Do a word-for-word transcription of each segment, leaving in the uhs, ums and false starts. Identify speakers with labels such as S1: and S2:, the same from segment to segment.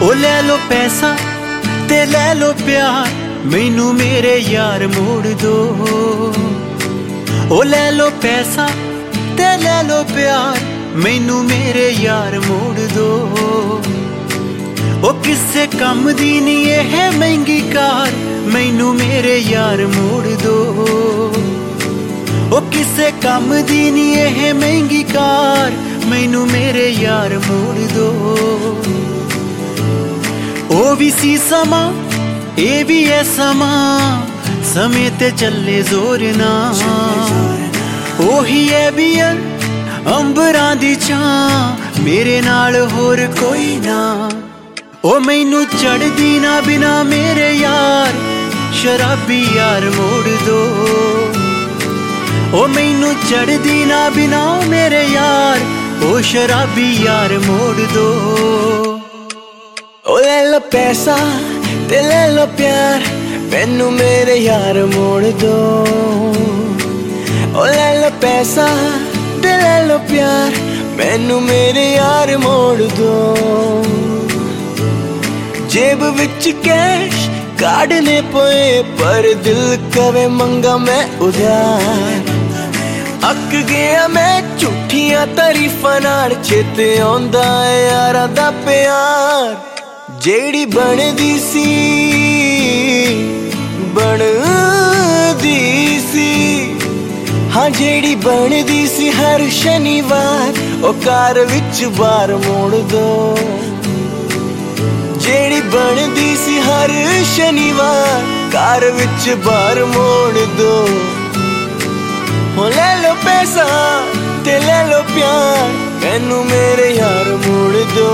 S1: ओ ले लो पैसा ते ले लो प्यार, मैनू मेरे यार मोड़ दो। ओ ले लो पैसा ते ले लो प्यार, मैनू मेरे यार मोड़ दो। ओ किसे कम दी नी एह महंगी कार, मैनू मेरे यार मोड़ दो। ओ किसे कम दी नी एह महंगी कार, मैनू मेरे यार मोड़ दो। ओ भी सी समा ए भी है समा, समय ते चले जोर ना। ओही है बियन अंबरां दी छां, मेरे नाल होर कोई ना। ओ मैनू चढ़दी ना बिना मेरे यार, शराबी यार मोड़ दो। ओ मैनू चढ़दी ना बिना मेरे यार, ओ शराबी यार मोड़ दो।
S2: ओ ले लो पैसा ते ले लो प्यार, मैनू मेरे यार मोड़ दो। ओ ले लो पैसा ते ले लो प्यार, मैनू मेरे यार मोड़ दो। जेब विच कैश काढ़ने पोए, पर दिल कवे मंगा मैं उधार। अक गया मैं झूठियां तारीफां नाल, चेते आउंदा है यारां दा प्यार। जेड़ी बनदी सी बनदी सी, हाँ जेड़ी बनदी सी हर शनिवार, ओ कार विच बार मोड़ दो। जेड़ी बनदी सी हर शनिवार, कार विच बार मोड़ दो। हो ले लो पैसा ते ले लो प्यार, मैनू मेरे यार मोड़ दो।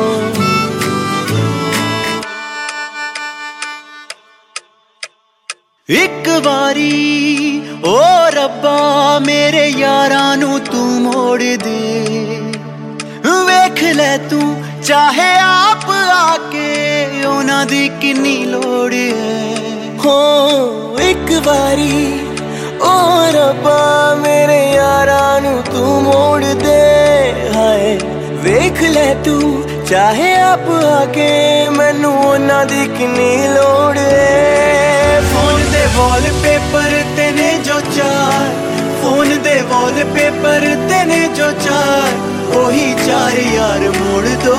S1: एक बारी ओ रब्बा मेरे यारां नू तू मोड़ दे। वेख ले तू चाहे आप आके, उन्हां दी किन्नी लोड़ है।
S2: हो एक बारी ओ रब्बा मेरे यारां नू तू मोड़ दे। हाय वेख ले तू चाहे आप आके, मैनू उन्हां दी किन्नी लोड़ है।
S1: फोन दे वॉलपेपर तेने जो चार, फोन दे वॉलपेपर तेने जो चार, ओही चार यार मोड़ दो।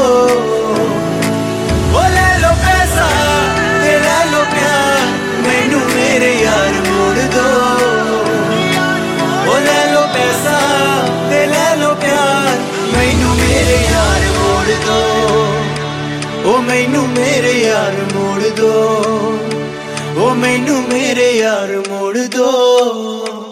S1: ओ ले लो पैसा ते ले लो प्यार, मैनू मेरे यार मोड़ दो। ओ ले लो पैसा ते ले लो प्यार, मैनू मेरे यार मोड़ दो। ओ मैनू मेरे यार मोड़ दो। ओ मैनू मेरे यार मोड़ दो।